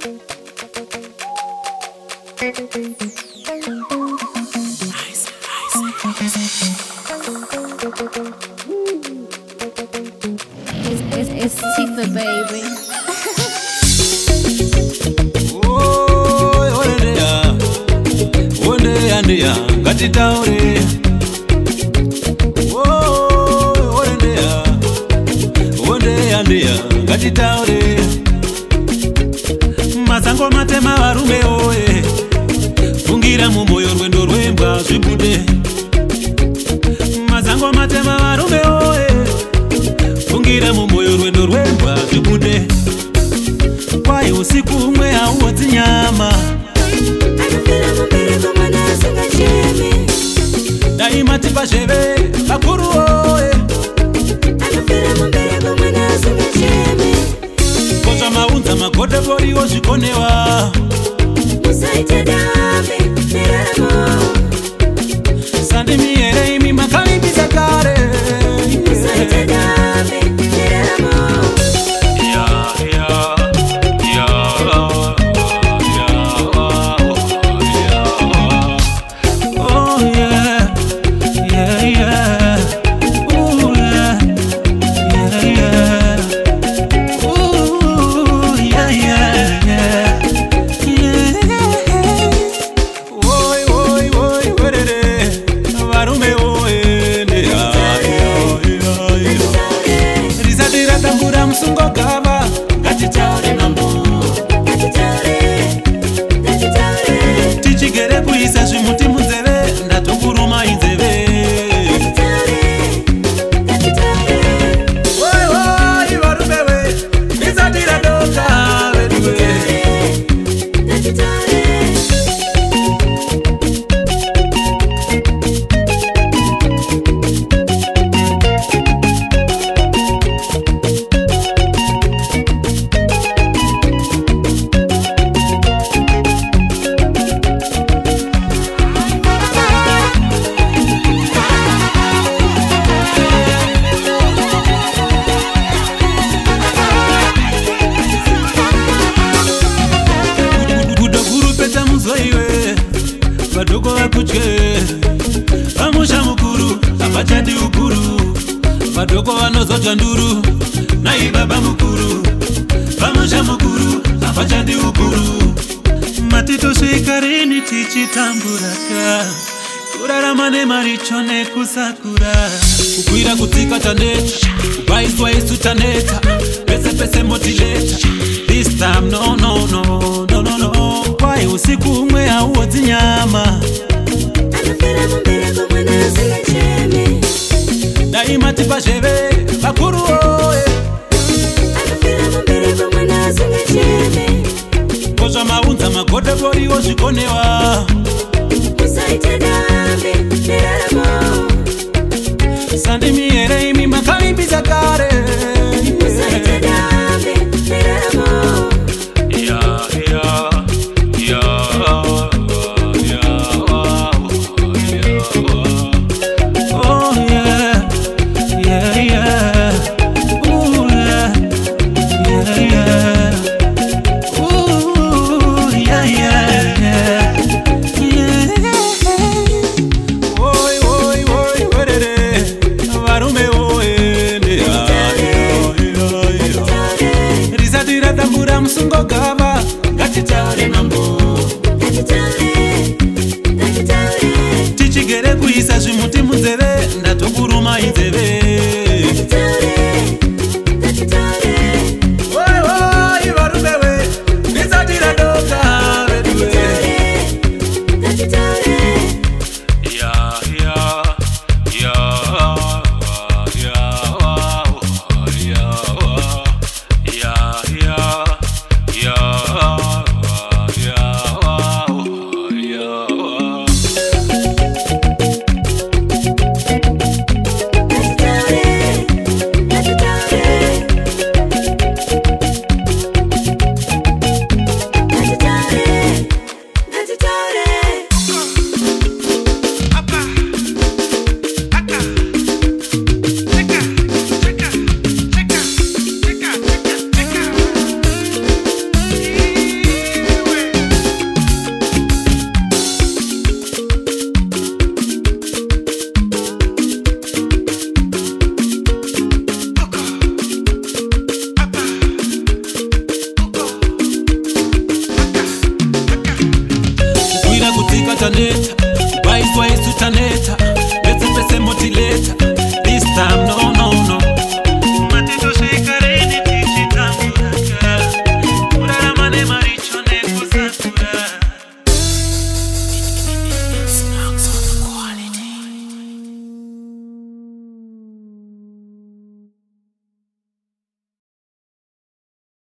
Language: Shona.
It's Tifa, baby. Andia, ngatitaure. Andia, ngatitaure. Masango matema varume oe, fungira mumboyo rwendo rwembwa zvibude. Masango matema varume oe, fungira mumboyo rwendo rwembwa zvibude. Kwai usiku umwe hauodzi nyama, daima tipa zheve vakuru oe, kozva maunza magodoboriwo zvikonewa, sandimi here imi makalimbisa kare, musungogava ngatitaure mambo, tichigere kuisa zvimuti munzeve ndatokuruma inzeve. Woi varume we, ndisatira doka vedu we. Vadoko vakutye vamusha mukuru havachandi ukuru, vadoko vanozodya nduru nai baba mukuru, vamusha mukuru havachandi ukuru. Matitosvika rini tichitamburaka, kurarama nemaricho nekusakura, kukwira kudzika taneta, kubaiswa isu taneta, pese pese motileta. This time no no no no no no. Kwai usiku umwe hauodzi nyama, daima tipa zheve vakuru oe, kozva maunza magodoboriwo zvikonewa, sandimi here imi makalimbisa kare, musungogava ngatitaure mambo, tichigere kuisa zvimuti munzeve ndatokuruma inzeve.